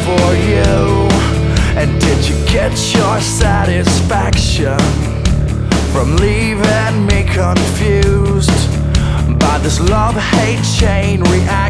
for you? And did you get your satisfaction from leaving me confused by this love-hate chain reaction?